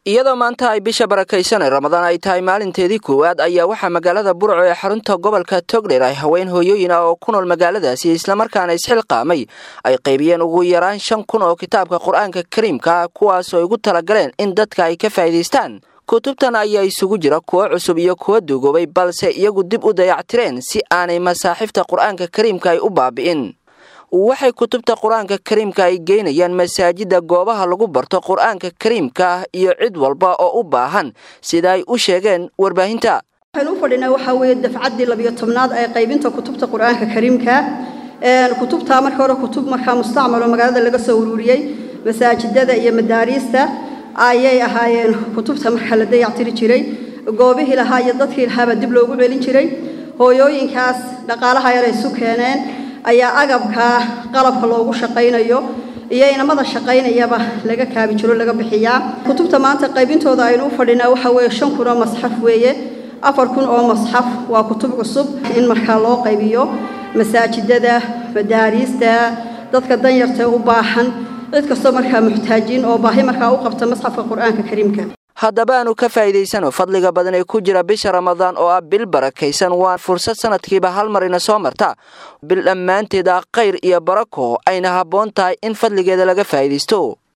iyadoo maanta ay bisha barakaysan Ramadaan ay tahay maalinteedii koowaad ayaa waxa magaalada Burco ee xarunta gobolka Togdheer ay haween hooyooyin oo ku nool magaaladaasi isla markaana isxilqaamay ay qaybiyeen ugu yaraan 5,000 oo kitaabka Qur'aanka Kariimka kuwaas oo ugu talagaleen in dadka ay ka faa'iideystaan. kutubtan ayaa isugu jira kuwa cusub iyo kuwa duugoobay balse iyagu dib u dayactireen si aanay masaaxifta Qur'aanka Kariimka ay u baabi'in. waxay kutubta Qur'aanka Kariimka ay geynayaan masaajida goobaha lagu barto Qur'aanka Kariimka iyo cid walba oo u baahan sida ay u sheegeen warbaahinta. waxaan u fadhinaa waxa weeye dafcadii 12aad ay qaybinta kutubta Qur'aanka Kariimka kutubta marka hore kutub marka mustacmal magaalada laga soo ururiyay masaajidada iyo madaarista ayay ahaayeen kutubta marka la dayactiri jiray goobihii lahaa iyo dadkii lahaaba dib loogu celin jiray hooyooyinkaas dhaqaalaha yar ay isu keeneen ayaa agabka qalabka loogu shaqeynayo iyo inamada shaqeynayaba laga kaabi jiro laga bixiyaa kutubta maanta qaybintooda aynu u fadhinaa waxa weeye 5,000 oo masxaf weeye 4,000 oo masxaf waa kutub cusub in marka loo qaybiyo masaajidada madaarista dadka danyarta u baahan cid kasta marka muxtaajiin oo baahi marka u qabta masxafka Qur'aanka Kariimka. haddaba aanu ka faa'iideysano fadliga badan ee ku jira bisha Ramadaan oo ah bil barakaysan waa fursad sanadkiiba hal mar ina soo marta bil dhammaanteeda khayr iyo barako ayna habboon tahay in fadligeeda laga faa'iideysto.